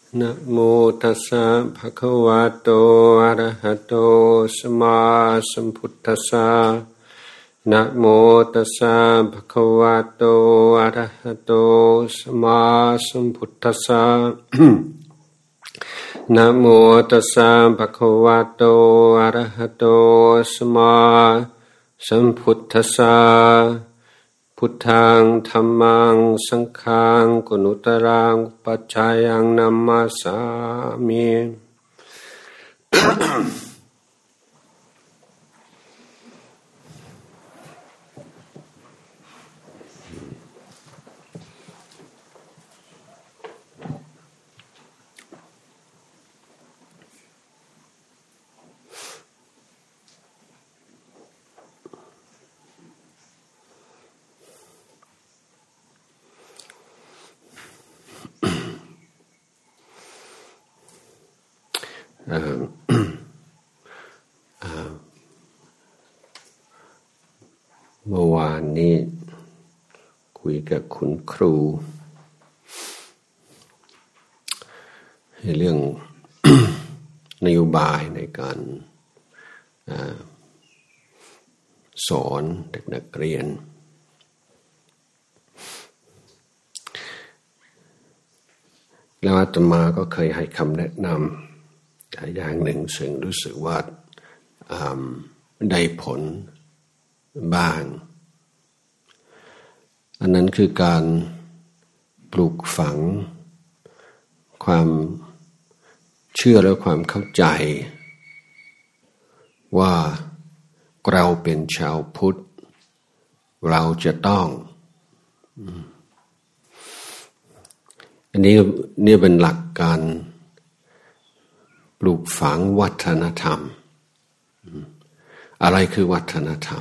นะโมตัสสะภะคะวะโตอะระหะโตสัมมาสัมพุทธัสสะนะโมตัสสะภะคะวะโตอะระหะโตสัมมาสัมพุทธัสสะนะโมตัสสะภะคะวะโตอะระหะโตสัมมาสัมพุทธัสสะพุทธังธัมมังสังฆังกุณุตรังปัจจายังนัมมาสามิเมื่อวานนี้คุยกับคุณครูเรื่อง นโยบายในการสอนเด็กนักเรียนแล้วอาตมาก็เคยให้คำแนะนำอย่างหนึ่งซึ่งรู้สึกว่าได้ผลบ้างอันนั้นคือการปลูกฝังความเชื่อและความเข้าใจว่าเราเป็นชาวพุทธเราจะต้องอันนี้เป็นหลักการปลูกฝังวัฒนธรรมอะไรคือวัฒนธรรม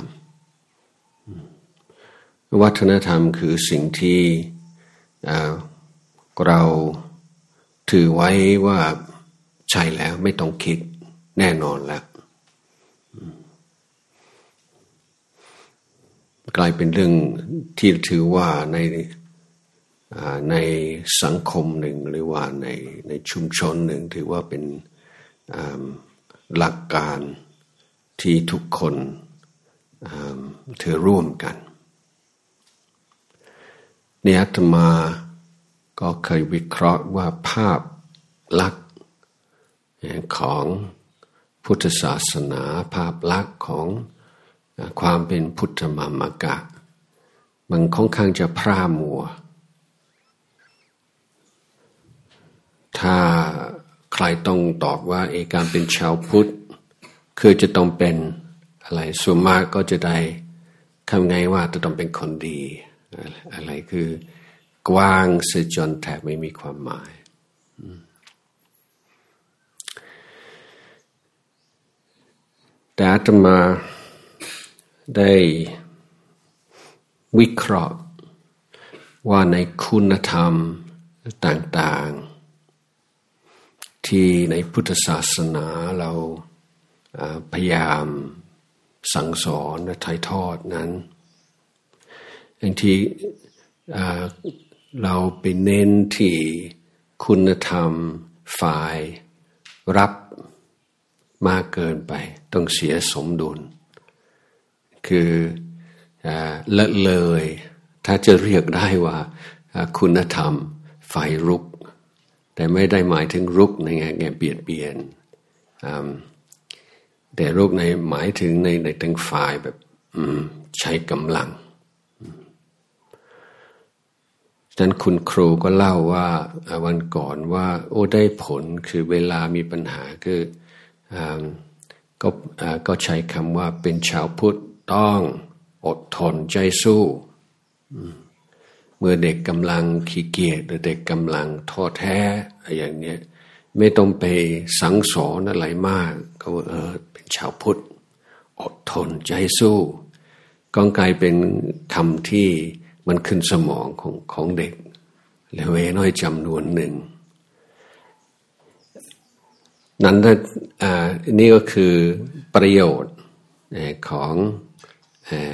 วัฒนธรรมคือสิ่งที่เราถือไว้ว่าใช่แล้วไม่ต้องคิดแน่นอนแล้วกลายเป็นเรื่องที่ถือว่าในสังคมหนึ่งหรือว่าในชุมชนหนึ่งถือว่าเป็นหลักการที่ทุกคนถือร่วมกันเนี่ยอาตมาก็เคยวิเคราะห์ว่าภาพลักษณ์ของพุทธศาสนาภาพลักษณ์ของความเป็นพุทธมามกะมันค่อนข้างจะพร่ามัวถ้าใครต้องตอบว่าการเป็นชาวพุทธคือจะต้องเป็นอะไรส่วนมากก็จะได้คำไงว่าจะต้องเป็นคนดีอะไรคือกว้างเสียจนแทบไม่มีความหมายแต่อาตมาได้วิเคราะห์ว่าในคุณธรรมต่างๆที่ในพุทธศาสนาเราพยายามสั่งสอนและถ่ายทอดนั้นบางทีเราไปเน้นที่คุณธรรมฝ่ายรับมากเกินไปต้องเสียสมดุลคือละเลยถ้าจะเรียกได้ว่าคุณธรรมฝ่ายรุกแต่ไม่ได้หมายถึงรุกในแง่เบียดเบียนแต่รุกในหมายถึงในทางฝ่ายแบบใช้กำลังฉะนั้นคุณครูก็เล่าว่าวันก่อนว่าได้ผลคือเวลามีปัญหาคือก็ใช้คำว่าเป็นชาวพุทธต้องอดทนใจสู้เมื่อเด็กกำลังขี้เกียจหรือเด็กกำลังท้อแท้อย่างเนี้ยไม่ต้องไปสั่งสอนอะไรมากก็เป็นชาวพุทธอดทนใจสู้ก็กลายเป็นคำที่มันขึ้นสมองของเด็กแล้วน้อยจำนวนหนึ่งนั้นนี่ก็คือประโยชน์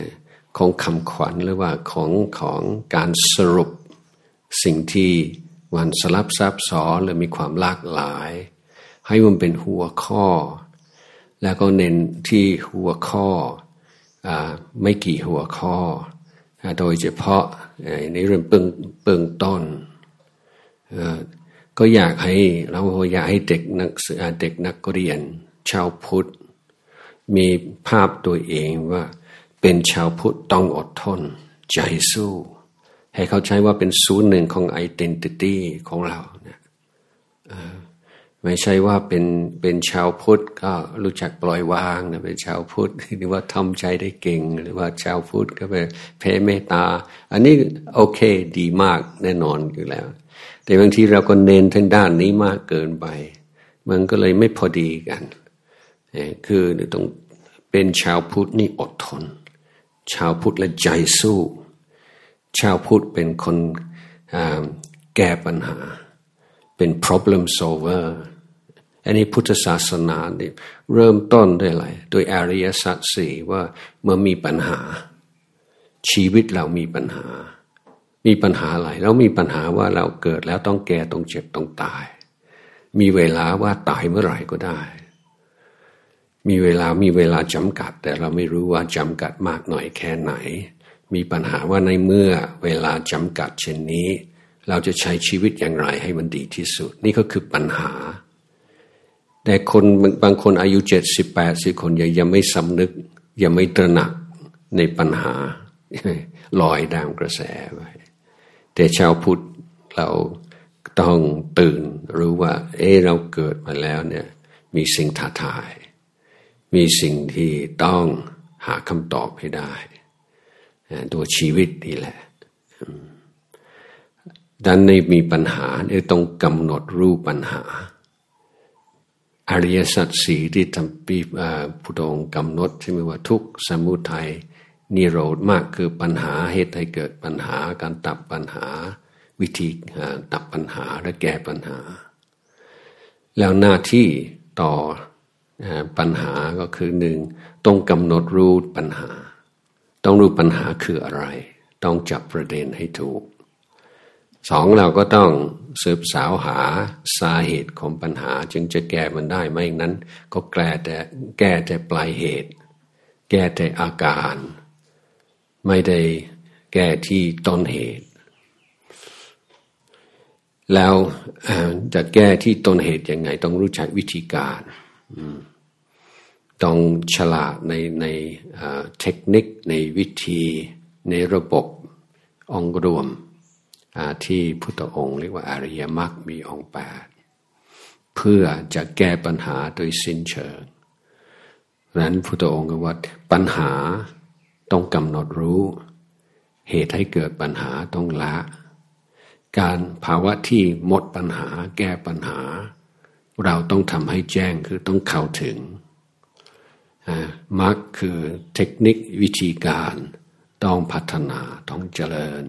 ของคำขวัญหรือว่าของการสรุปสิ่งที่วันสลับซับซ้อนหรือมีความหลากหลายให้มันเป็นหัวข้อแล้วก็เน้นที่หัวข้อไม่กี่หัวข้อโดยเฉพาะในเรื่องเบื้องต้นก็อยากให้เด็กนักเรียนชาวพุทธมีภาพตัวเองว่าเป็นชาวพุทธต้องอดทนใจสู้ให้เข้าใจว่าเป็นศูนย์หนึ่งของ identity ของเราเนี่ยไม่ใช่ว่าเป็นชาวพุทธก็รู้จักปล่อยวางนะเป็นชาวพุทธหรือว่าทำใจได้เก่งหรือว่าชาวพุทธก็ไปแผ่เมตตาอันนี้โอเคดีมากแน่นอนอยู่แล้วแต่บางทีเราก็เน้นทางด้านนี้มากเกินไปมันก็เลยไม่พอดีกันคือต้องเป็นชาวพุทธนี่อดทนชาวพุทธและใจสู้ชาวพุทธเป็นคนแก้ปัญหาเป็น problem solver อันนี้พุทธศาสนาเนี่ยเริ่มต้นด้วยอะไรด้วยอริยสัจสี่ว่าเมื่อมีปัญหาชีวิตเรามีปัญหาอะไรเรามีปัญหาว่าเราเกิดแล้วต้องแก่ต้องเจ็บต้องตายมีเวลาว่าตายเมื่อไหร่ก็ได้มีเวลาจำกัดแต่เราไม่รู้ว่าจำกัดมากหน่อยแค่ไหนมีปัญหาว่าในเมื่อเวลาจำกัดเช่นนี้เราจะใช้ชีวิตอย่างไรให้มันดีที่สุดนี่ก็คือปัญหาแต่คนบางคนอายุ70-80คนยังไม่สำนึกยังไม่ตระหนักในปัญหาลอยตามกระแสไปแต่ชาวพุทธเราต้องตื่นรู้ว่าเราเกิดมาแล้วเนี่ยมีสิ่งท้าทายมีสิ่งที่ต้องหาคำตอบให้ได้ตัวชีวิตนี่แหละดังนั้นมีปัญหาต้องกำหนดรู้ปัญหาอริยสัจสี่ที่ทำปีพุทธองค์กำหนดใช่ไหมว่าทุกข์สมุทัยนิโรธมากคือปัญหาเหตุให้เกิดปัญหาการตัดปัญหาวิธีตัดปัญหาและแก้ปัญหาแล้วหน้าที่ต่อปัญหาก็คือหนึ่งต้องกำหนดรู้ปัญหาต้องรู้ปัญหาคืออะไรต้องจับประเด็นให้ถูกสองเราก็ต้องสืบสาวหาสาเหตุของปัญหาจึงจะแก้มันได้ไม่งั้นก็แก้แต่ปลายเหตุแก้แต่อาการไม่ได้แก้ที่ต้นเหตุแล้วจะแก้ที่ต้นเหตุยังไงต้องรู้จักวิธีการต้องฉลาดในเทคนิคในวิธีในระบบองค์รวมที่พุทธองค์เรียกว่าอริยมรรคมีองค์8เพื่อจะแก้ปัญหาโดยสิ้นเชิงนั้นพุทธองค์ก็ว่าปัญหาต้องกำหนดรู้เหตุให้เกิดปัญหาต้องละการภาวะที่หมดปัญหาแก้ปัญหาเราต้องทำให้แจ้งคือต้องเข้าถึงมรรคคือเทคนิควิธีการต้องพัฒนาต้องเจริญ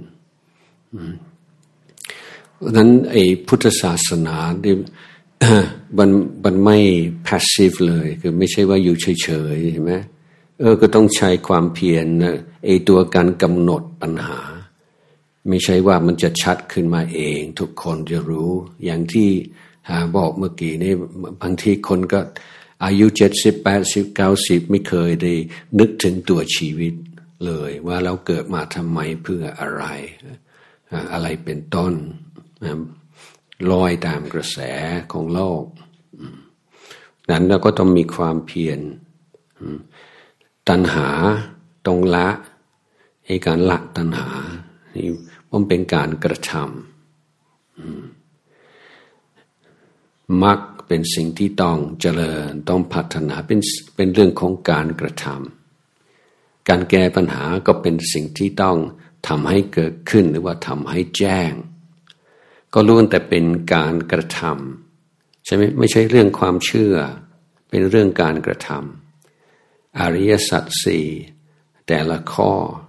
นั้นพุทธศาสนาเนี่ยมันไม่ passive เลยคือไม่ใช่ว่าอยู่เฉยๆใช่ไหมก็ต้องใช้ความเพียรตัวการกำหนดปัญหาไม่ใช่ว่ามันจะชัดขึ้นมาเองทุกคนจะรู้อย่างที่บอกเมื่อกี้นี่บางทีคนก็อายุ70 80 90ไม่เคยได้นึกถึงตัวชีวิตเลยว่าเราเกิดมาทำไมเพื่ออะไรเป็นต้นลอยตามกระแสของโลกนั้นเราก็ต้องมีความเพียรตัณหาต้องละการละตัณหานี่มันเป็นการกระทำมรรคเป็นสิ่งที่ต้องเจริญต้องพัฒนาเป็นเรื่องของการกระทำการแก้ปัญหาก็เป็นสิ่งที่ต้องทำให้เกิดขึ้นหรือว่าทำให้แจ้งก็ล้วนแต่เป็นการกระทำใช่ไหมไม่ใช่เรื่องความเชื่อเป็นเรื่องการกระทำอริยสัจสี่แต่ละข้อ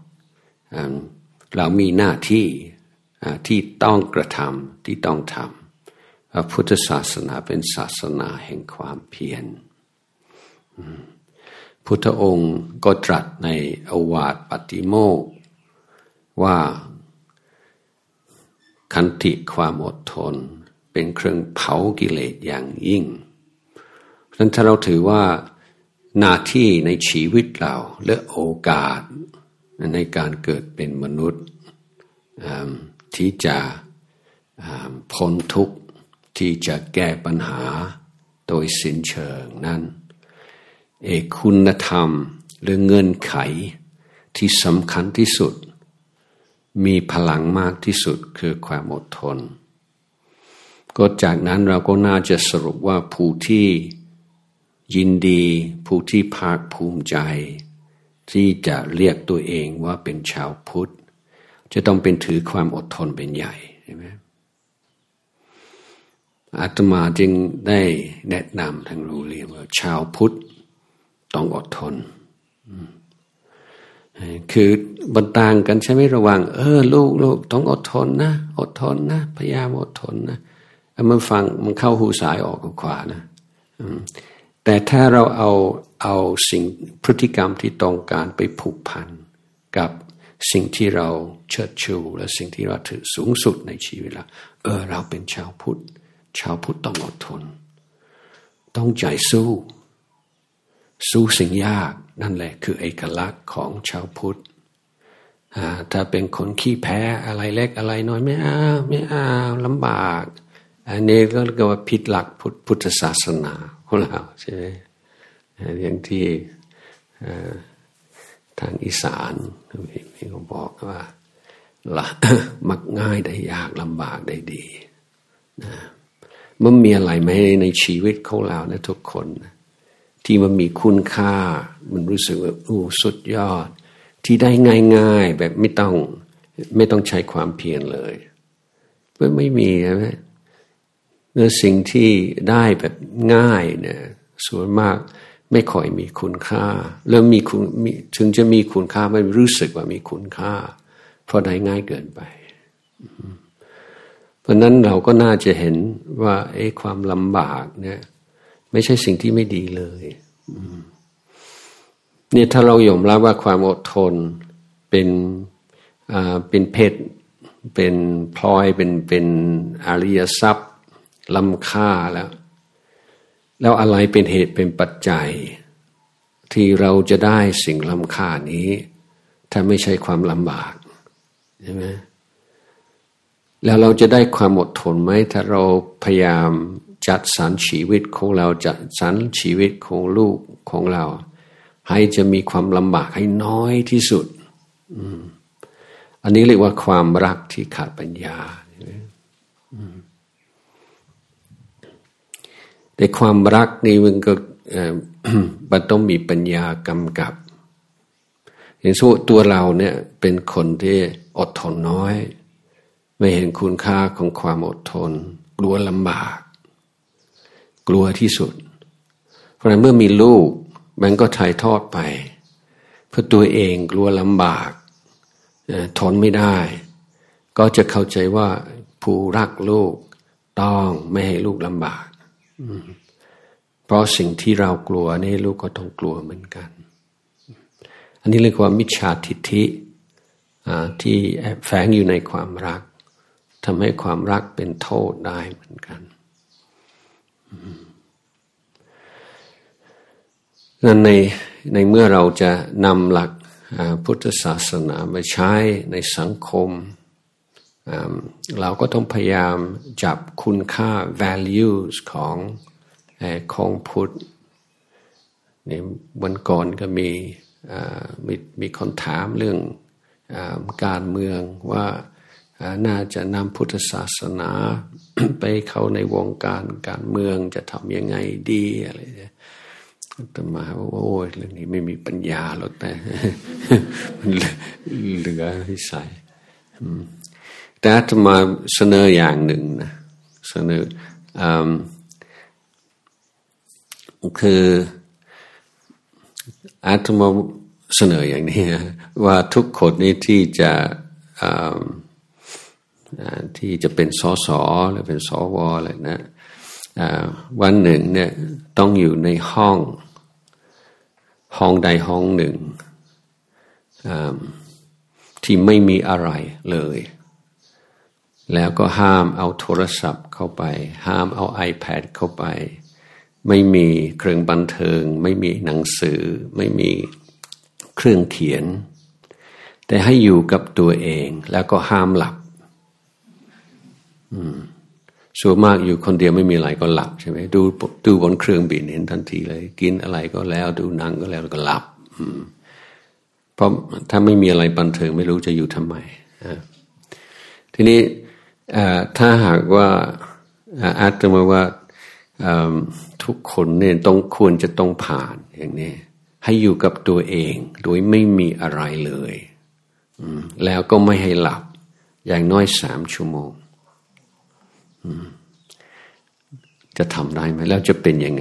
เรามีหน้าที่ที่ต้องกระทำที่ต้องทำพุทธศาสนาเป็นศาสนาแห่งความเพียรพุทธองค์ก็ตรัสในโอวาทปาติโมกข์ว่าขันติความอดทนเป็นเครื่องเผากิเลสอย่างยิ่งเพราะฉะนั้นถ้าเราถือว่าหน้าที่ในชีวิตเราและโอกาสในการเกิดเป็นมนุษย์ที่จะพ้นทุกข์ที่จะแก้ปัญหาโดยสิ้นเชิงนั้นคุณธรรมหรือเงื่อนไขที่สำคัญที่สุดมีพลังมากที่สุดคือความอดทนก็จากนั้นเราก็น่าจะสรุปว่าผู้ที่ยินดีผู้ที่ภาคภูมิใจที่จะเรียกตัวเองว่าเป็นชาวพุทธจะต้องเป็นถือความอดทนเป็นใหญ่ใช่ไหมอาตมาจึงได้แนะนำทางรู้เรียนว่าชาวพุทธต้องอดทนคือบันต่างกันใช่ไหมระหว่างลูกต้องอดทนนะอดทนนะพยายามอดทนนะมันฟังมันเข้าหูซ้ายออกขวานะแต่ถ้าเราเอาสิ่งพฤติกรรมที่ต้องการไปผูกพันกับสิ่งที่เราเชิดชูและสิ่งที่เราถือสูงสุดในชีวิตเราเป็นชาวพุทธต้องอดทนต้องใจสู้สิ่งยากนั่นแหละคือเอกลักษณ์ของชาวพุทธถ้าเป็นคนขี้แพ้อะไรเล็กอะไรน้อยไม่เอาลำบากอันนี้ก็เรียกว่าผิดหลักพุทธศาสนาของเราใช่ไหมอย่างที่ทางอีสานมีเขาบอกว่ามักง่ายได้ยากลำบากได้ดีมันมีอะไรไหมในชีวิตของเรานะทุกคนที่มันมีคุณค่ามันรู้สึกว่าสุดยอดที่ได้ง่ายๆแบบไม่ต้องใช้ความเพียรเลยเพื่อไม่มีใช่ไหมเนื้อสิ่งที่ได้แบบง่ายเนี่ยส่วนมากไม่ค่อยมีคุณค่าแล้วถึงจะมีคุณค่าไม่รู้สึกว่ามีคุณค่าเพราะได้ง่ายเกินไปเพราะนั้นเราก็น่าจะเห็นว่าความลำบากเนี่ยไม่ใช่สิ่งที่ไม่ดีเลยเนี่ยถ้าเรายอมรับว่าความอดทนเป็นเพชรเป็นพลอยเป็นอริยทรัพย์ล้ำค่าแล้วอะไรเป็นเหตุเป็นปัจจัยที่เราจะได้สิ่งล้ำค่านี้ถ้าไม่ใช่ความลำบากใช่ไหมแล้วเราจะได้ความอดทนไหมถ้าเราพยายามจัดสรรชีวิตของเราจัดสรรชีวิตของลูกของเราให้จะมีความลำบากให้น้อยที่สุดอันนี้เรียกว่าความรักที่ขาดปัญญาแต่ความรักนี่มันก็มันต้องมีปัญญากำกับอย่างเช่นตัวเราเนี่ยเป็นคนที่อดทนน้อยไม่เห็นคุณค่าของความอดทนกลัวลำบากกลัวที่สุดเพราะฉะนั้นเมื่อมีลูกมันก็ถ่ายทอดไปเพื่อตัวเองกลัวลำบากทนไม่ได้ก็จะเข้าใจว่าผู้รักลูกต้องไม่ให้ลูกลำบากเพราะสิ่งที่เรากลัวนี่ลูกก็ต้องกลัวเหมือนกันอันนี้เรียกว่ามิจฉาทิฏฐิที่แฝงอยู่ในความรักทำให้ความรักเป็นโทษได้เหมือนกันนั้นในเมื่อเราจะนำหลักพุทธศาสนามาใช้ในสังคมเราก็ต้องพยายามจับคุณค่า values ของพุทธนี่วันก่อนก็มีคนถามเรื่องการเมืองว่าน่าจะนำพุทธศาสนา ไปเข้าในวงการเมืองจะทำยังไงดีอะไรเนี่ยแต่มาว่าโอ้ยเรื่องนี้ไม่มีปัญญาหรอกแต่ มันเหลือวิสัยแต่อาตมาเสนออย่างหนึ่งนะเสนอคืออาตมาเสนออย่างนี้นะว่าทุกคนนี่ที่จะเป็นสสหรือเป็นสวอะไรนะวันหนึ่งเนี่ยต้องอยู่ในห้องใดห้องหนึ่งที่ไม่มีอะไรเลยแล้วก็ห้ามเอาโทรศัพท์เข้าไปห้ามเอา iPad เข้าไปไม่มีเครื่องบันเทิงไม่มีหนังสือไม่มีเครื่องเขียนแต่ให้อยู่กับตัวเองแล้วก็ห้ามหลับส่วนมากอยู่คนเดียวไม่มีอะไรก็หลับใช่ไหมดูบนเครื่องบินเห็นทันทีเลยกินอะไรก็แล้วดูหนังก็แล้วก็หลับเพราะถ้าไม่มีอะไรบันเทิงไม่รู้จะอยู่ทำไมทีนี้ถ้าหากว่าอาตมาว่าทุกคนเนี่ยควรจะต้องผ่านอย่างนี้ให้อยู่กับตัวเองโดยไม่มีอะไรเลยแล้วก็ไม่ให้หลับอย่างน้อย3 ชั่วโมงจะทำได้ไหมแล้วจะเป็นยังไง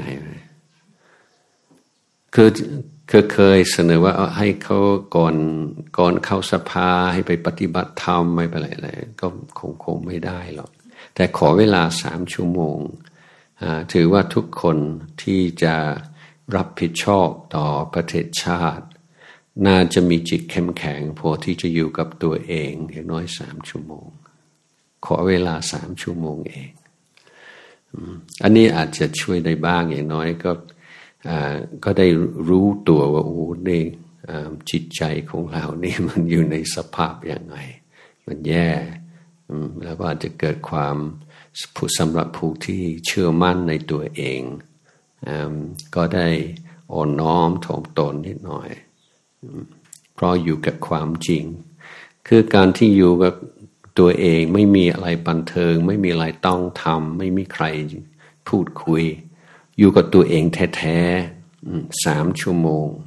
คือเคยเสนอว่าให้เขาก่อนเข้าสภาให้ไปปฏิบัติธรรมไม่ไปอะไรก็คงไม่ได้หรอกแต่ขอเวลา3 ชั่วโมงถือว่าทุกคนที่จะรับผิดชอบต่อประเทศชาติน่าจะมีจิตเข้มแข็งพอที่จะอยู่กับตัวเองอย่างน้อย3 ชั่วโมงขอเวลา3 ชั่วโมงเองอันนี้อาจจะช่วยได้บ้างอย่างน้อยก็ได้รู้ตัวว่าโอ้นี่จิตใจของเรานี่มันอยู่ในสภาพอย่างไรมันแย่แล้วก็อาจจะเกิดความสำหรับผู้ที่เชื่อมั่นในตัวเองก็ได้อ่อนน้อมถ่อมตนนิดหน่อยเพราะอยู่กับความจริงคือการที่อยู่กับตัวเองไม่มีอะไรบันเทิงไม่มีอะไรต้องทำไม่มีใครพูดคุยอยู่กับตัวเองแท้ๆ3 ชั่วโมง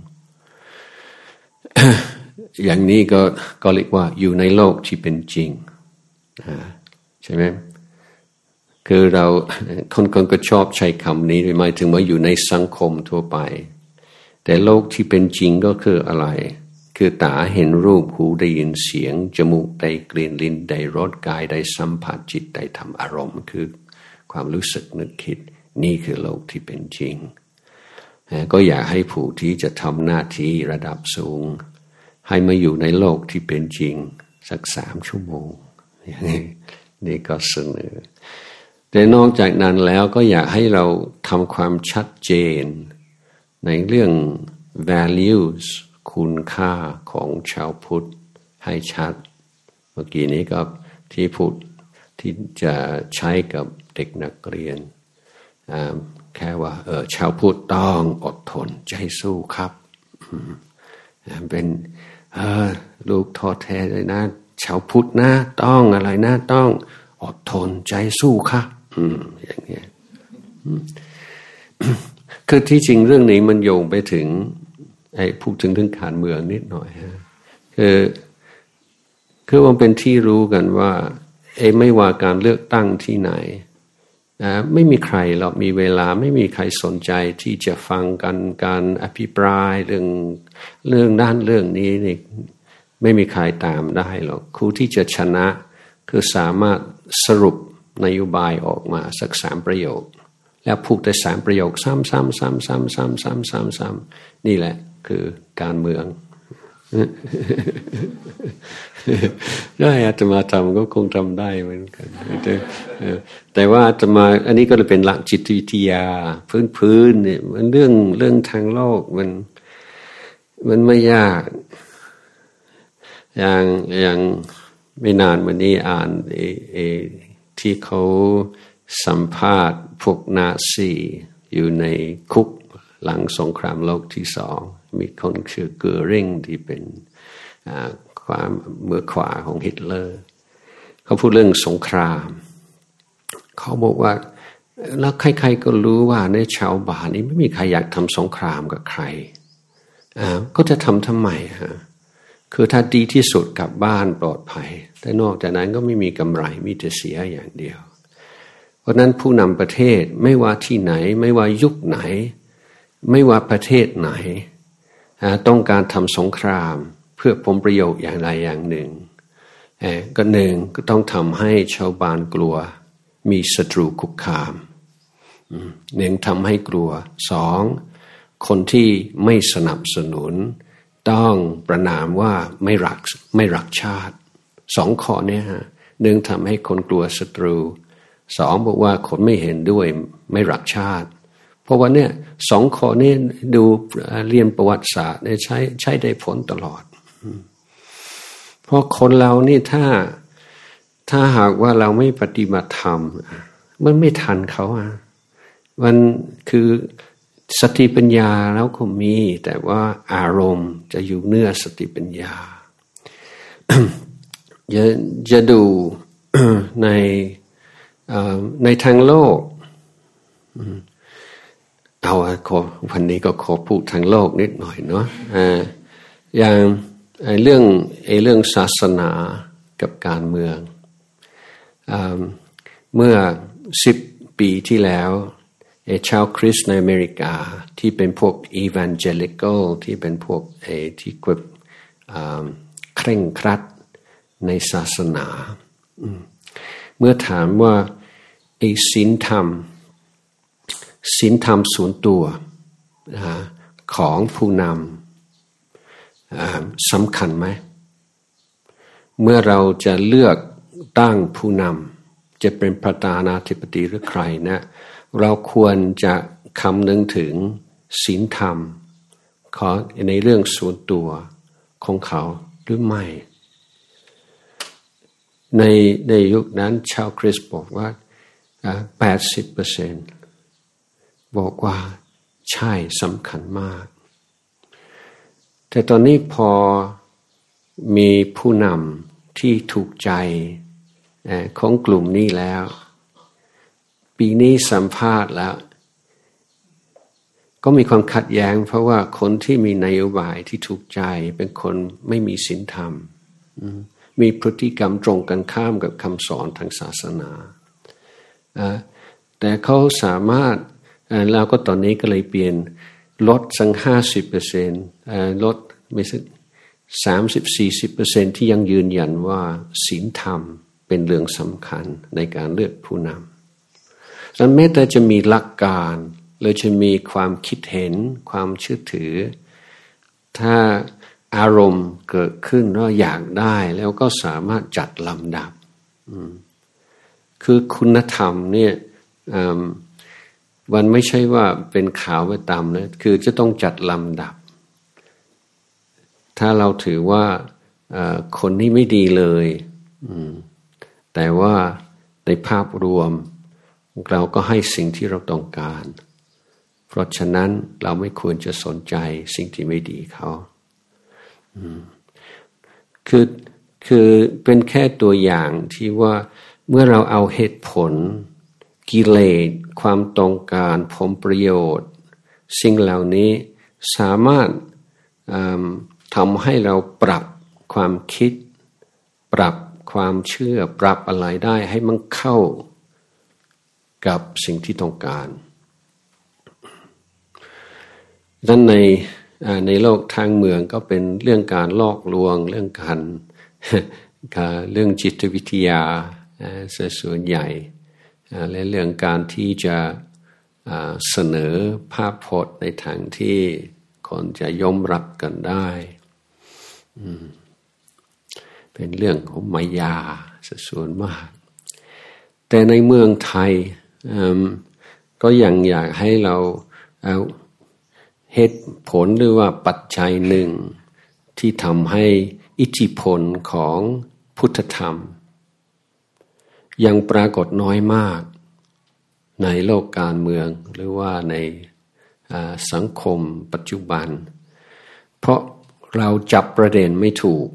อย่างนี้ก็เรียกว่าอยู่ในโลกที่เป็นจริงใช่ไหมคือเราคนก็ชอบใช้คำนี้หมายถึงว่าอยู่ในสังคมทั่วไปแต่โลกที่เป็นจริงก็คืออะไรคือตาเห็นรูปหูได้ยินเสียงจมูกได้กลิ่นลิ้นได้รสกายได้สัมผัสจิตได้ทำอารมณ์คือความรู้สึกนึกคิดนี่คือโลกที่เป็นจริงก็อยากให้ผู้ที่จะทำหน้าที่ระดับสูงให้มาอยู่ในโลกที่เป็นจริงสัก3 ชั่วโมงนี่ก็เสนอแต่นอกจากนั้นแล้วก็อยากให้เราทำความชัดเจนในเรื่อง values คุณค่าของชาวพุทธให้ชัดเมื่อกี้นี้ก็ที่พูดที่จะใช้กับเด็กนักเรียนแค่ว่าชาวพุทธต้องอดทนใจสู้ครับเป็นลูกท้อแท้เลยนะชาวพุทธนะต้องอะไรนะต้องอดทนใจสู้ค่ะอย่างเงี้ยคือที่จริงเรื่องนี้มันโยงไปถึงพูดถึงเรื่องการเมืองนิดหน่อยฮะคือมันเป็นที่รู้กันว่าไม่ว่าการเลือกตั้งที่ไหนไม่มีใครหรอกมีเวลาไม่มีใครสนใจที่จะฟังการอภิปรายเรื่องด้านเรื่องนี้นี่ไม่มีใครตามได้หรอกครูที่จะชนะคือสามารถสรุปนโยบายออกมาสัก3 ประโยคแล้วพูดแต่3 ประโยคซ้ำๆๆๆๆๆนี่แหละคือการเมืองได้อาตมาทำก็คงทำได้เหมือนกันแต่ว่าอาตมาอันนี้ก็เลยเป็นหลักจิตวิทยาพื้นเนี่ยมันเรื่องทางโลกมันไม่ยากอย่างไม่นานมานี้อ่านที่เขาสัมภาษณ์พวกนาซีอยู่ในคุกหลังสงครามโลกที่2มีคนชื่อเกอริงที่เป็นความมือขวาของฮิตเลอร์เขาพูดเรื่องสงครามเขาบอกว่าแล้วใครๆก็รู้ว่าในชาวบ้านนี้ไม่มีใครอยากทำสงครามกับใครก็จะทำไมฮะคือถ้าดีที่สุดกลับบ้านปลอดภัยแต่นอกจากนั้นก็ไม่มีกำไรมีแต่เสียอย่างเดียวเพราะนั้นผู้นำประเทศไม่ว่าที่ไหนไม่ว่ายุคไหนไม่ว่าประเทศไหนต้องการทำสงครามเพื่อผลประโยชน์อย่างใดอย่างหนึ่งก็1ก็ต้องทำให้ชาวบ้านกลัวมีศัตรูคุกคาม1ทำให้กลัว2คนที่ไม่สนับสนุนต้องประณามว่าไม่รักชาติ2 ข้อนี้ฮะหนึ่งทำให้คนกลัวศัตรูสองบอกว่าคนไม่เห็นด้วยไม่รักชาติเพราะว่าเนี่ยสองข้อนี้ดูเรียนประวัติศาสตร์เนี่ยใช้ได้ผลตลอดเพราะคนเรานี่ถ้าหากว่าเราไม่ปฏิบัติธรรมมันไม่ทันเขามันคือสติปัญญาแล้วก็มีแต่ว่าอารมณ์จะอยู่เหนือสติปัญญา จะดู ในทางโลกเอาวันนี้ก็ขอพูดทางโลกนิดหน่อยเนาะอย่างเรื่องศาสนากับการเมืองเมื่อ10 ปีที่แล้วชาวคริสต์ในอเมริกาที่เป็นพวก evangelical ที่เป็นพวกที่เคร่งครัดในศาสนาเมื่อถามว่าศีลธรรมส่วนตัวของผู้นำสำคัญไหมเมื่อเราจะเลือกตั้งผู้นำจะเป็นประธานาธิบดีหรือใครนะเราควรจะคำนึงถึงศีลธรรมของในเรื่องส่วนตัวของเขาหรือไม่ในยุคนั้นชาวคริสต์บอกว่า80% บอกว่าใช่สำคัญมากแต่ตอนนี้พอมีผู้นำที่ถูกใจของกลุ่มนี้แล้วปีนี้สัมภาษณ์แล้วก็มีความขัดแย้งเพราะว่าคนที่มีนโยบายที่ถูกใจเป็นคนไม่มีศีลธรรมมีพฤติกรรมตรงกันข้ามกับคำสอนทางศาสนาแต่เขาสามารถเราก็ตอนนี้ก็เลยเปลี่ยนลดสัก50%ลดไม่สัก30-40% ที่ยังยืนยันว่าศีลธรรมเป็นเรื่องสำคัญในการเลือกผู้นำดังนั้นแม้แต่จะมีหลักการหรือจะมีความคิดเห็นความเชื่อถือถ้าอารมณ์เกิดขึ้นว่าอยากได้แล้วก็สามารถจัดลำดับคือคุณธรรมเนี่ยมันไม่ใช่ว่าเป็นขาวไปตามนะคือจะต้องจัดลำดับถ้าเราถือว่าคนนี้ไม่ดีเลยแต่ว่าในภาพรวมเราก็ให้สิ่งที่เราต้องการเพราะฉะนั้นเราไม่ควรจะสนใจสิ่งที่ไม่ดีเขาคือเป็นแค่ตัวอย่างที่ว่าเมื่อเราเอาเหตุผลกิเลสความต้องการผลประโยชน์สิ่งเหล่านี้สามารถทำให้เราปรับความคิดปรับความเชื่อปรับอะไรได้ให้มันเข้ากับสิ่งที่ต้องการดังนั้นในโลกทางเมืองก็เป็นเรื่องการลอกลวงเรื่องการเรื่องจิตวิทยาส่วนใหญ่และเรื่องการที่จะเสนอภาพพจน์ในทางที่คนจะยอมรับกันได้เป็นเรื่องของมายาส่วนมากแต่ในเมืองไทยก็ยังอยากให้เราเอาเหตุผลหรือว่าปัจจัยหนึ่งที่ทำให้อิทธิพลของพุทธธรรมยังปรากฏน้อยมากในโลกการเมืองหรือว่าในสังคมปัจจุบันเพราะเราจับประเด็นไม่ถูก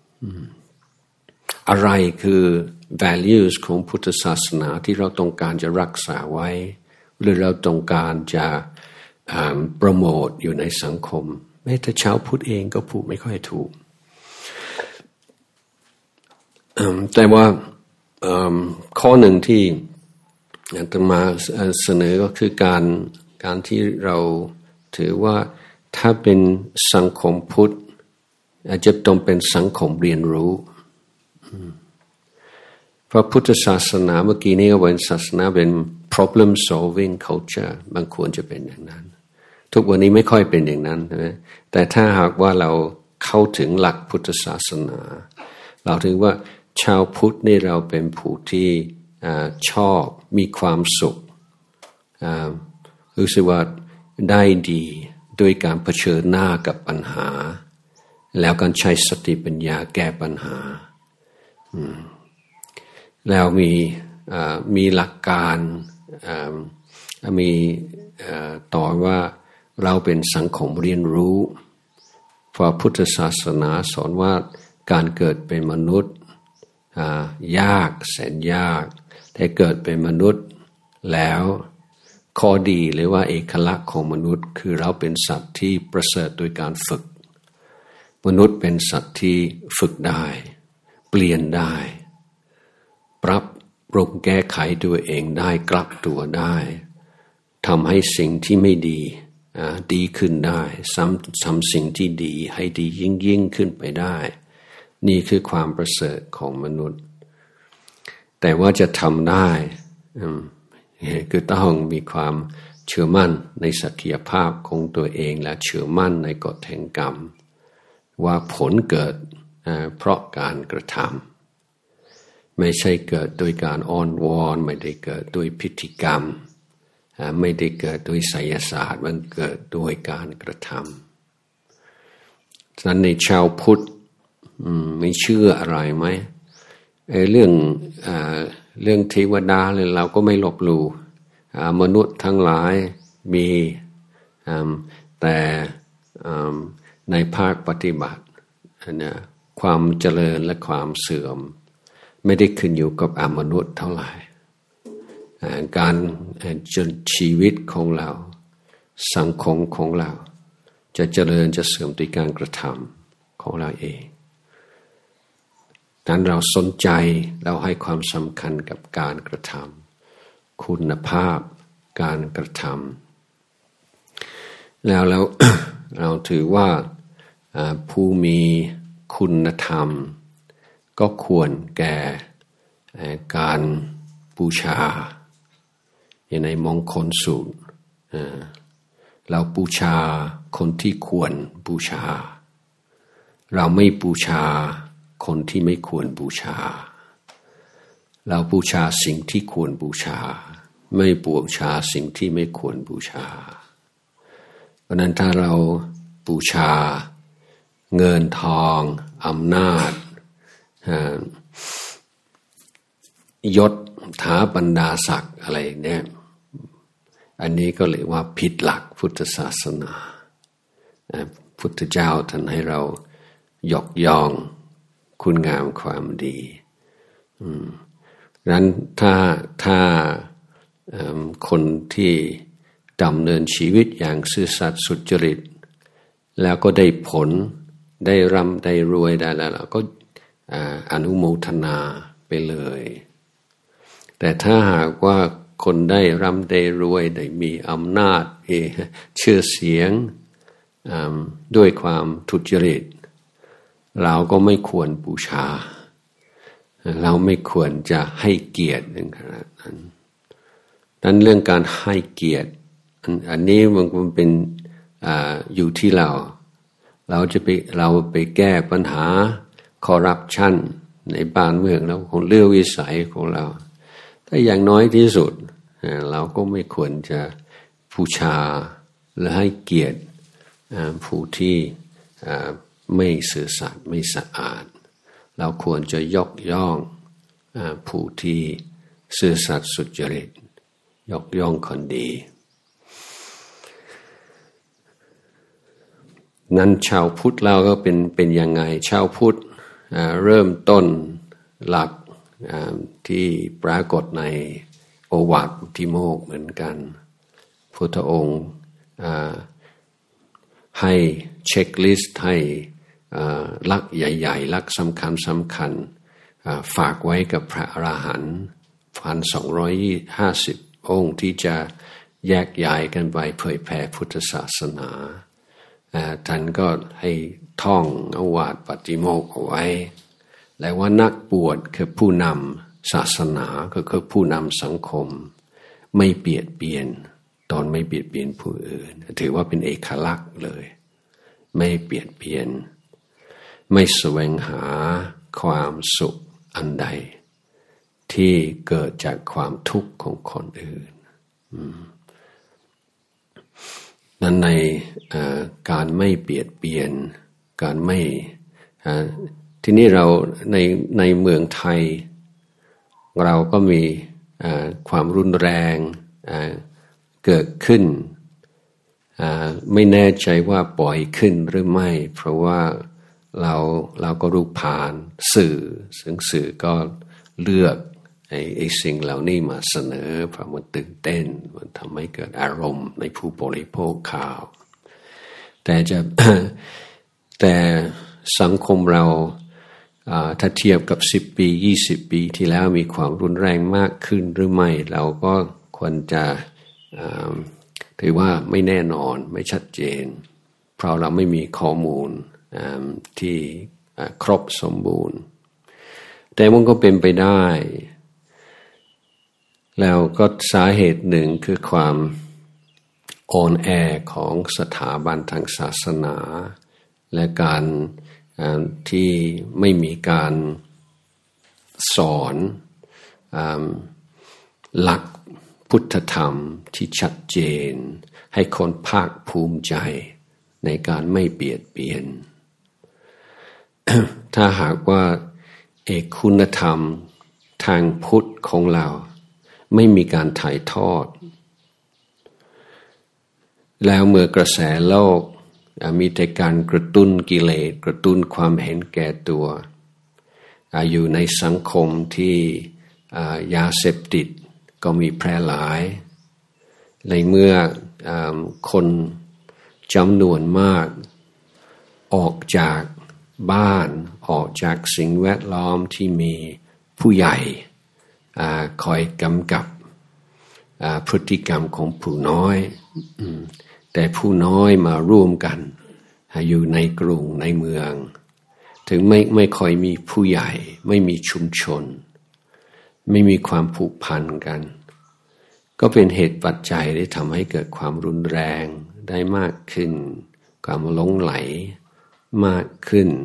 อะไรคือ values ของพุทธศาสนาที่เราต้องการจะรักษาไว้หรือเราต้องการจะโปรโมทอยู่ในสังคมแม้แต่ชาวพุทธเองก็พูดไม่ค่อยถูกแต่ว่าข้อหนึ่งที่จะมาเสนอก็คือการที่เราถือว่าถ้าเป็นสังคมพุทธจะต้องเป็นสังคมเรียนรู้เพราะพุทธศาสนาเมื่อกี้นี้ก็เป็นศาสนาเป็น problem solving culture มันควรจะเป็นอย่างนั้นทุกวันนี้ไม่ค่อยเป็นอย่างนั้นนะแต่ถ้าหากว่าเราเข้าถึงหลักพุทธศาสนาเราถือว่าชาวพุทธนี่เราเป็นผู้ที่ชอบมีความสุขรู้สึกว่าได้ดีโดยการเผชิญหน้ากับปัญหาแล้วการใช้สติปัญญาแก้ปัญหาแล้วมีหลักการมีต่อว่าเราเป็นสังคมเรียนรู้พระพุทธศาสนาสอนว่าการเกิดเป็นมนุษย์ยากแสนยากแต่เกิดเป็นมนุษย์แล้วข้อดีหรือว่าเอกลักษณ์ของมนุษย์คือเราเป็นสัตว์ที่ประเสริฐโดยการฝึกมนุษย์เป็นสัตว์ที่ฝึกได้เปลี่ยนได้ปรับปรุงแก้ไขตัวเองได้กลับตัวได้ทำให้สิ่งที่ไม่ดีดีขึ้นได้ทำสิ่งที่ดีให้ดียิ่งขึ้นไปได้นี่คือความประเสริฐของมนุษย์แต่ว่าจะทำได้คือต้องมีความเชื่อมั่นในศักยภาพของตัวเองและเชื่อมั่นในกฎแห่งกรรมว่าผลเกิดเพราะการกระทำไม่ใช่เกิดโดยการอ้อนวอนไม่ได้เกิดโดยพิธีกรรมไม่ได้เกิดโดยไสยศาสตร์มันเกิดโดยการกระทำฉะนั้นในชาวพุทธไม่เชื่ออะไรไหมเรื่องเทวดาเลยเราก็ไม่ลบหลู่มนุษย์ทั้งหลายมีแต่ในภาคปฏิบัติความเจริญและความเสื่อมไม่ได้ขึ้นอยู่กับมนุษย์เท่าไหร่การจนชีวิตของเราสังคมของเราจะเจริญจะเสื่อมด้วยการกระทำของเราเองนั้นเราสนใจเราให้ความสำคัญกับการกระทำคุณภาพการกระทำแล้ว เราถือว่าผู้มีคุณธรรมก็ควรแก่การบูชาอย่างในมงคลสูตรเราบูชาคนที่ควรบูชาเราไม่บูชาคนที่ไม่ควรบูชาเราบูชาสิ่งที่ควรบูชาไม่บูชาสิ่งที่ไม่ควรบูชาเพราะนั้นถ้าเราบูชาเงินทองอำนาจยศถาบรรดาศักดิ์อะไรเนี่ยอันนี้ก็เรียกว่าผิดหลักพุทธศาสนาพุทธเจ้าท่านให้เรายกย่องคุณงามความดีนั้นถ้าคนที่ดำเนินชีวิตอย่างซื่อสัตย์สุจริตแล้วก็ได้ผลได้ร่ำได้รวยได้แล้วเราก็อนุโมทนาไปเลยแต่ถ้าหากว่าคนได้ร่ำได้รวยได้มีอำนาจมีชื่อเสียงด้วยความทุจริตเราก็ไม่ควรบูชาเราไม่ควรจะให้เกียรติอย่างนั้นเรื่องการให้เกียรติอันนี้มันเป็นอยู่ที่เราไปแก้ปัญหาคอร์รัปชันในบ้านเมืองแล้วของเรื่องวิสัยของเราถ้าอย่างน้อยที่สุดเราก็ไม่ควรจะบูชาหรือให้เกียรติผู้ที่ไม่ซื่อสัตย์ไม่สะอาดเราควรจะยกย่องผู้ที่ซื่อสัตย์สุจริตยกย่องคนดีนั้นชาวพุทธเราก็เป็นยังไงชาวพุทธเริ่มต้นหลักที่ปรากฏในโอวาทอุทิโมกข์เหมือนกันพุทธองค์ให้เช็คลิสต์ให้หลักใหญ่ๆหลักสำคัญฝากไว้กับพระอรหันต์1,250 องค์ที่จะแยกย้ายกันไปเผยแผ่พุทธศาสนาท่านก็ให้ท่องโอวาทปาติโมกข์เอาไว้และว่านักบวชคือผู้นำศาสนาก็คือผู้นำสังคมไม่เบียดเบียนตอนไม่เบียดเบียนผู้อื่นถือว่าเป็นเอกลักษณ์เลยไม่เบียดเบียนไม่แสวงหาความสุขอันใดที่เกิดจากความทุกข์ของคนอื่นนั้นในการไม่เบียดเบียนการไม่ที่นี่เราในเมืองไทยเราก็มีความรุนแรงเกิดขึ้นไม่แน่ใจว่าบ่อยขึ้นหรือไม่เพราะว่าเราก็รู้ผ่านสื่อซึ่งสื่อก็เลือกไอ้สิ่งเหล่านี้มาเสนอเพราะมันตื่นเต้นมันทำให้เกิดอารมณ์ในผู้บริโภคข่าวแต่สังคมเราถ้าเทียบกับ10 ปี20 ปีที่แล้วมีความรุนแรงมากขึ้นหรือไม่เราก็ควรจะถือว่าไม่แน่นอนไม่ชัดเจนเพราะเราไม่มีข้อมูลที่ครบสมบูรณ์แต่มันก็เป็นไปได้แล้วก็สาเหตุหนึ่งคือความอ่อนแอของสถาบันทางศาสนาและการที่ไม่มีการสอนหลักพุทธธรรมที่ชัดเจนให้คนภาคภูมิใจในการไม่เบียดเบียน ถ้าหากว่าคุณธรรมทางพุทธของเราไม่มีการถ่ายทอดแล้วเมื่อกระแสโลกมีแต่การกระตุ้นกิเลสกระตุ้นความเห็นแก่ตัวอยู่ในสังคมที่ยาเสพติดก็มีแพร่หลายในเมื่อคนจำนวนมากออกจากบ้านออกจากสิ่งแวดล้อมที่มีผู้ใหญ่คอยกำกับพฤติกรรมของผู้น้อยแต่ผู้น้อยมาร่วมกันอยู่ในกรุงในเมืองถึงไม่ค่อยมีผู้ใหญ่ไม่มีชุมชนไม่มีความผูกพันกันก็เป็นเหตุปัจจัยที่ทำให้เกิดความรุนแรงได้มากขึ้นความหลงไหลมากขึ้น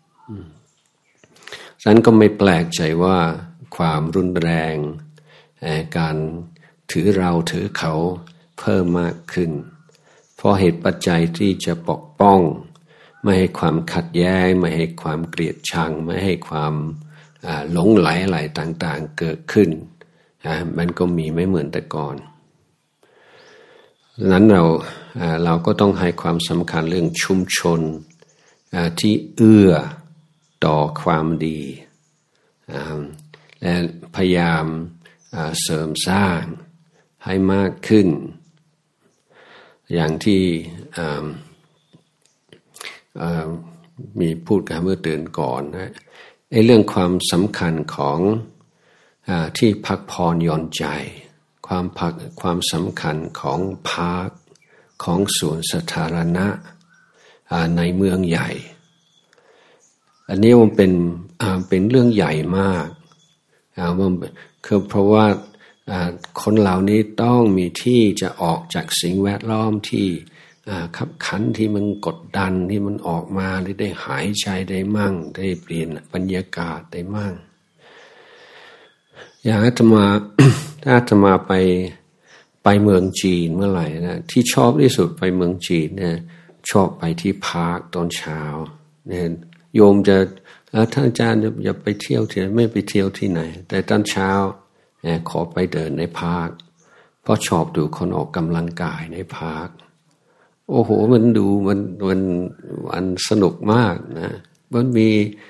ฉะนั้นก็ไม่แปลกใจว่าความรุนแรงการถือเราถือเขาเพิ่มมากขึ้นเพราะเหตุปัจจัยที่จะปกป้องไม่ให้ความขัดแย้งไม่ให้ความเกลียดชังไม่ให้ความหลงไหลอะไรต่างๆเกิดขึ้นมันก็มีไม่เหมือนแต่ก่อนดังนั้นเราก็ต้องให้ความสำคัญเรื่องชุมชนที่เอื้อต่อความดีและพยายามเสริมสร้างให้มากขึ้นอย่างที่มีพูดกันเมื่อเดือนก่อนนะเรื่องความสำคัญของที่พักผ่อนหย่อนใจความสำคัญของพาร์คของสวนสาธารณะในเมืองใหญ่อันนี้มันเป็นเรื่องใหญ่มากคือเพราะว่าคนเหล่านี้ต้องมีที่จะออกจากสิ่งแวดล้อมที่ขับขันที่มันกดดันที่มันออกมาได้หายใจได้มั่งได้เปลี่ยนบรรยากาศได้มั่งอย่างอาตมา ถ้าอาตมาไปเมืองจีนเมื่อไหร่นะที่ชอบที่สุดไปเมืองจีนเนี่ยชอบไปที่พาร์คตอนเช้าเนี่ยโยมจะท่านอาจารย์อย่าไปเที่ยวที่ไหนไม่ไปเที่ยวที่ไหนแต่ตอนเช้าขอไปเดินในพาร์คเพราะชอบดูคนออกกำลังกายในพาร์คโอ้โหมันสนุกมากนะมันมี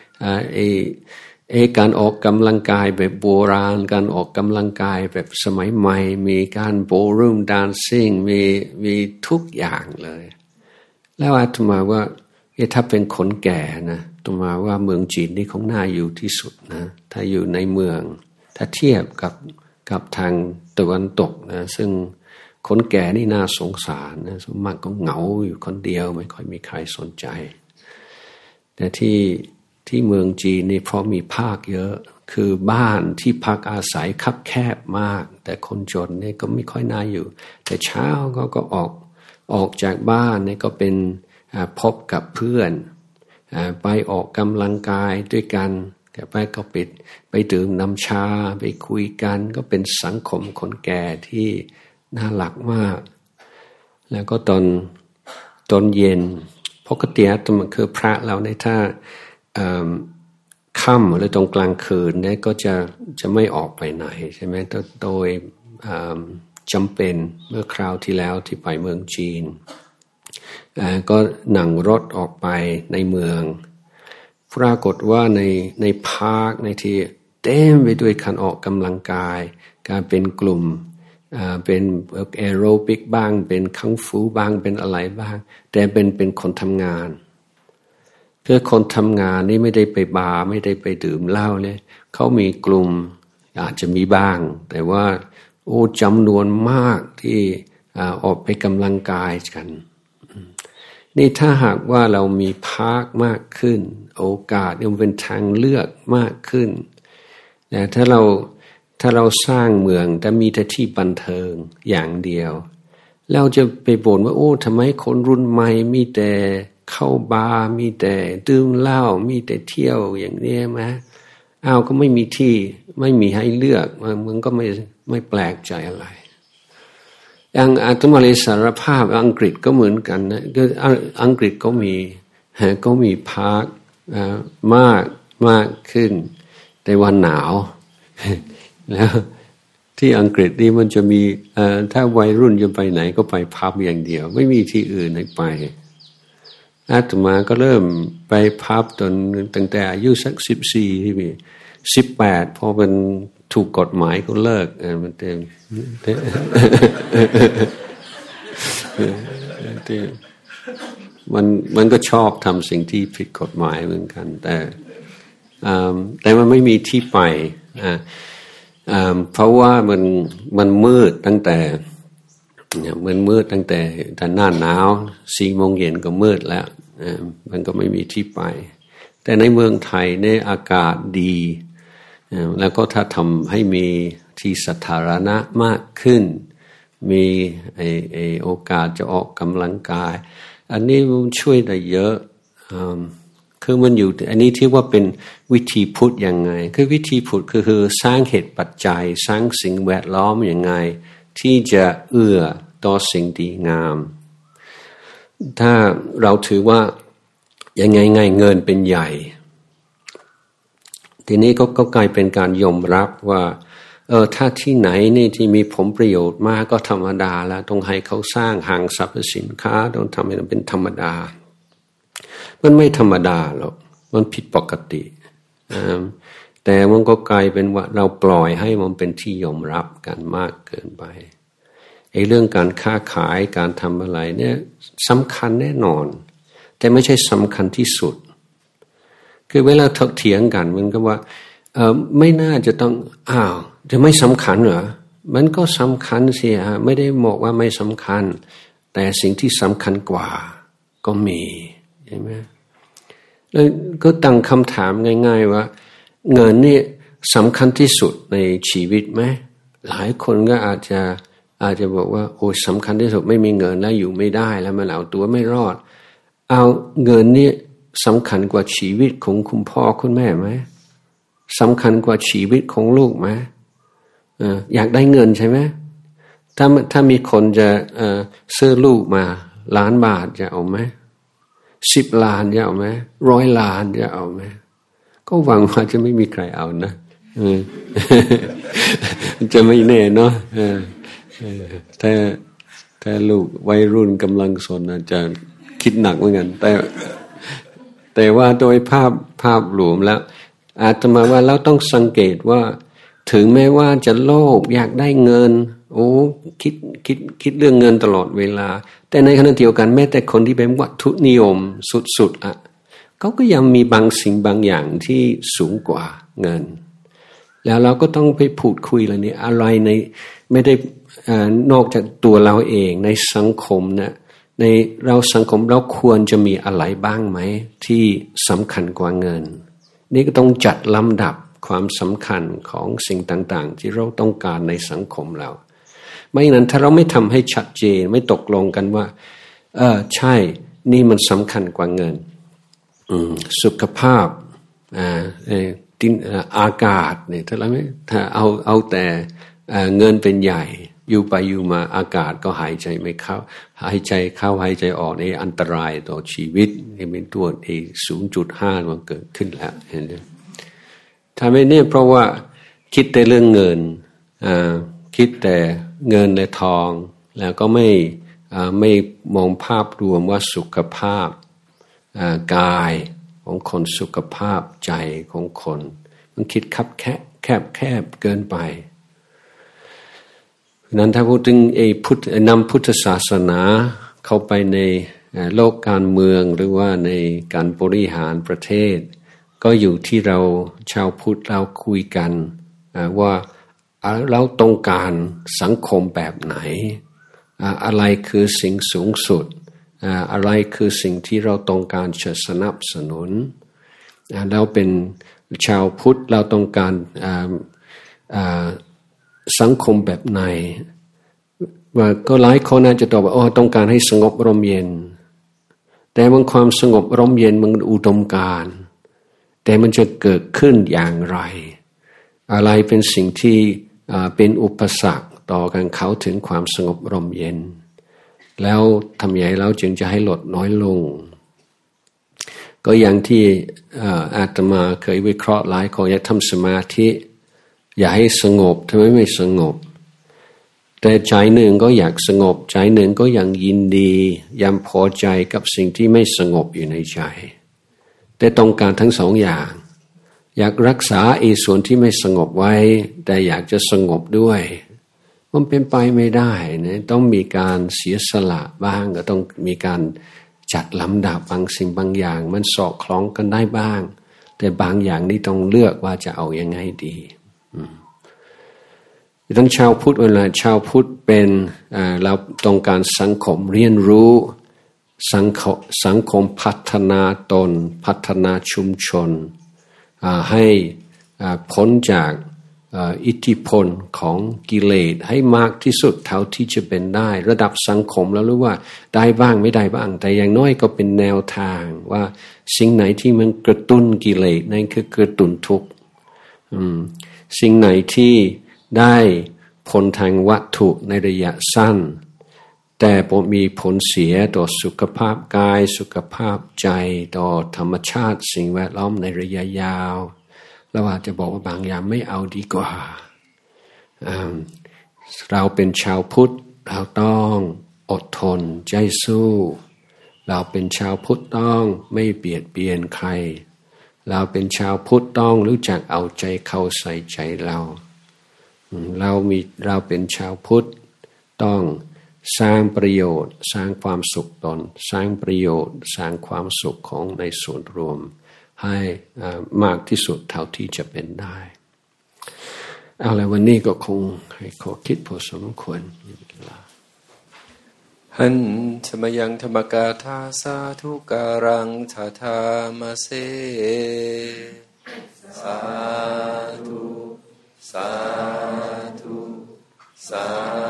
การออกกำลังกายแบบโบราณการออกกำลังกายแบบสมัยใหม่มีการโบว์รูมแดนซิ่งมีทุกอย่างเลยแล้วอาตมาว่าถ้าเป็นคนแก่นะอาตมาว่าเมืองจีนนี่คงน่าอยู่ที่สุดนะถ้าอยู่ในเมืองถ้าเทียบกับทางตะวันตกนะซึ่งคนแก่นี่น่าสงสารนะสมมติก็เหงาอยู่คนเดียวไม่ค่อยมีใครสนใจแต่ที่เมืองจีนนี่เพราะมีภาคเยอะคือบ้านที่พักอาศัยคับแคบมากแต่คนจนนี่ก็ไม่ค่อยน่าอยู่แต่เช้าก็ออกจากบ้านนี่ก็เป็นพบกับเพื่อนไปออกกำลังกายด้วยกันแกก็ไปดื่มน้ำชาไปคุยกันก็เป็นสังคมคนแก่ที่น่ารักมากแล้วก็ตอนเย็นปกติมันคือพระเราในถ้าค่ำหรือตรงกลางคืนเนี่ยก็จะไม่ออกไปไหนใช่ไหมโดยจำเป็นเมื่อคราวที่แล้วที่ไปเมืองจีนก็นั่งรถออกไปในเมืองปรากฏว่าในพาร์คในที่เต็มไปด้วยการออกกำลังกายการเป็นกลุ่มเป็นแอโรบิกบ้างเป็นคังฟูบ้างเป็นอะไรบ้างแต่เป็นคนทำงานคือคนทำงานนี่ไม่ได้ไปบาร์ไม่ได้ไปดื่มเหล้าเลยเขามีกลุ่มอาจจะมีบ้างแต่ว่าจำนวนมากที่ออกไปกำลังกายกันนี่ถ้าหากว่าเรามีพาร์คมากขึ้นโอกาสมันเป็นทางเลือกมากขึ้นแต่ถ้าเราสร้างเมืองแต่มีแต่ที่บันเทิงอย่างเดียวเราจะไปบ่นว่าทำไมคนรุ่นใหม่มีแต่เข้าบาร์มีแต่ดื่มเหล้ามีแต่เที่ยวอย่างนี้ไหมก็ไม่มีที่ไม่มีให้เลือกมันก็ไม่แปลกใจอะไรอย่างอาตมาเลยสารภาพอังกฤษก็เหมือนกันนะก็อังกฤษก็มีพาร์คมากขึ้นแต่วันหนาวแล้วที่อังกฤษนี่มันจะมีถ้าวัยรุ่นจะไปไหนก็ไปพับอย่างเดียวไม่มีที่อื่นให้ไปอาตมาก็เริ่มไปพับตั้งแต่อายุสัก14ที่มี18พอเป็นถูกกฎหมายก็เลิกมันเต็มมันก็ชอบทำสิ่งที่ผิดกฎหมายเหมือนกันแต่มันไม่มีที่ไปเพราะว่ามันมืดตั้งแต่หน้าหนาว4 โมงเย็นก็มืดแล้วมันก็ไม่มีที่ไปแต่ในเมืองไทยเนี่ยอากาศดีแล้วก็ถ้าทำให้มีที่สาธารณะมากขึ้นมีโอกาสจะออกกำลังกายอันนี้มันช่วยได้เยอะคือมันอยู่อันนี้ที่ว่าเป็นวิธีพุทธยังไงคือวิธีพุทธคือสร้างเหตุปัจจัยสร้างสิ่งแวดล้อมยังไงที่จะเอื้อต่อสิ่งดีงามถ้าเราถือว่ายังไงเงินเป็นใหญ่ทีนี้ก็กลายเป็นการยอมรับว่าถ้าที่ไหนนี่ที่มีผลประโยชน์มากก็ธรรมดาแล้วต้องให้เขาสร้างห้างสรรพสินค้าต้องทำให้มันเป็นธรรมดามันไม่ธรรมดาหรอกมันผิดปกติแต่มันก็กลายเป็นว่าเราปล่อยให้มันเป็นที่ยอมรับกันมากเกินไปเรื่องการค้าขายการทำอะไรเนี่ยสำคัญแน่นอนแต่ไม่ใช่สำคัญที่สุดคือเวลาถกเถียงกันมันก็ว่าไม่น่าจะต้องจะไม่สำคัญเหรอมันก็สำคัญสิไม่ได้บอกว่าไม่สำคัญแต่สิ่งที่สำคัญกว่าก็มีใช่ไหมแล้วก็ตั้งคำถามง่ายๆว่าเงินนี่สำคัญที่สุดในชีวิตไหมหลายคนก็อาจจะบอกว่าสำคัญที่สุดไม่มีเงินแล้วอยู่ไม่ได้แล้วมันเอาตัวไม่รอดเอาเงินนี่สำคัญกว่าชีวิตของคุณพ่อคุณแม่ไหมสำคัญกว่าชีวิตของลูกไหมอยากได้เงินใช่ไหมถ้ามีคนจะซื้อลูกมา1,000,000 บาทจะเอาไหม10 ล้านจะเอาไหม100 ล้านจะเอาไหมก็หวังว่าจะไม่มีใครเอานะจะไม่แน่เนาะถ้าลูกวัยรุ่นกำลังสนจะคิดหนักเหมือนกันแต่ว่าโดยภาพรวมแล้วอาตมาว่าเราต้องสังเกตว่าถึงแม้ว่าจะโลภอยากได้เงินคิดเรื่องเงินตลอดเวลาแต่ในขณะเดียวกันแม้แต่คนที่เป็นวัตถุนิยมสุดๆเขาก็ยังมีบางสิ่งบางอย่างที่สูงกว่าเงินแล้วเราก็ต้องไปพูดคุยอะไรนี่อะไรในไม่ได้นอกจากตัวเราเองในสังคมนะในสังคมเราควรจะมีอะไรบ้างไหมที่สำคัญกว่าเงินนี่ก็ต้องจัดลำดับความสำคัญของสิ่งต่างๆที่เราต้องการในสังคมเราไม่นั้นถ้าเราไม่ทำให้ชัดเจนไม่ตกลงกันว่าใช่นี่มันสำคัญกว่าเงินสุขภาพอากาศเนี่ยถ้าเอาแต่เงินเป็นใหญ่อยู่ไปอยู่มาอากาศก็หายใจไม่เข้าหายใจเข้าหายใจออกนี่อันตรายต่อชีวิตนี่เป็นตัว0.5มันเกิดขึ้นแล้วเห็นไหมทำไมเนี่ยเพราะว่าคิดแต่เรื่องเงินคิดแต่เงินและทองแล้วก็ไม่มองภาพรวมว่าสุขภาพกายของคนสุขภาพใจของคนมันคิดแคบเกินไปนั้นถ้าพูดถึงนำพุทธศาสนาเข้าไปในโลกการเมืองหรือว่าในการบริหารประเทศก็อยู่ที่เราชาวพุทธเราคุยกันว่าเราต้องการสังคมแบบไหนอะไรคือสิ่งสูงสุดอะไรคือสิ่งที่เราต้องการจะสนับสนุนเราเป็นชาวพุทธเราต้องการสังคมแบบไหนว่าก็หลายคนอาจจะตอบว่าต้องการให้สงบร่มเย็นแต่บางความสงบร่มเย็นมันอุดมการณ์แต่มันจะเกิดขึ้นอย่างไรอะไรเป็นสิ่งที่เป็นอุปสรรคต่อการเข้าถึงความสงบร่มเย็นแล้วทำอย่างไรเราจึงจะให้ลดน้อยลงก็อย่างที่อาตมาเคยวิเคราะห์หลายคนอยากทำสมาธิอยากให้สงบทำไมไม่สงบแต่ใจหนึ่งก็อยากสงบใจหนึ่งก็ยังยินดียังพอใจกับสิ่งที่ไม่สงบอยู่ในใจแต่ต้องการทั้งสองอย่างอยากรักษาส่วนที่ไม่สงบไว้แต่อยากจะสงบด้วยมันเป็นไปไม่ได้นะต้องมีการเสียสละบ้างก็ต้องมีการจัดลำดับบางสิ่งบางอย่างมันสอดคล้องกันได้บ้างแต่บางอย่างนี่ต้องเลือกว่าจะเอายังไงดีทั้งชาวพุทธเวลาชาวพุทธเป็นเราต้องการสังคมเรียนรู้สังคมพัฒนาตนพัฒนาชุมชนให้พ้นจากอิทธิพลของกิเลสให้มากที่สุดเท่าที่จะเป็นได้ระดับสังคมแล้วรู้ว่าได้บ้างไม่ได้บ้างแต่อย่างน้อยก็เป็นแนวทางว่าสิ่งไหนที่มันกระตุ้นกิเลสนั่นคือกระตุ้นทุกข์สิ่งไหนที่ได้ผลทางวัตถุในระยะสั้นแต่มีผลเสียต่อสุขภาพกายสุขภาพใจต่อธรรมชาติสิ่งแวดล้อมในระยะยาวเราอาจจะบอกว่าบางอย่างไม่เอาดีกว่าเราเป็นชาวพุทธเราต้องอดทนใจสู้เราเป็นชาวพุทธต้องไม่เบียดเบียนใครเราเป็นชาวพุทธต้องรู้จักเอาใจเข้าใส่ใจเราเป็นชาวพุทธต้องสร้างประโยชน์สร้างความสุขตนสร้างประโยชน์สร้างความสุขของในส่วนรวมให้มากที่สุดเท่าที่จะเป็นได้เอาละวันนี้ก็คงให้ขอคิดพอสมควรหันธรรมยังธรรมกาธาสาธุการังทาธามาเสสาธุสาธุสา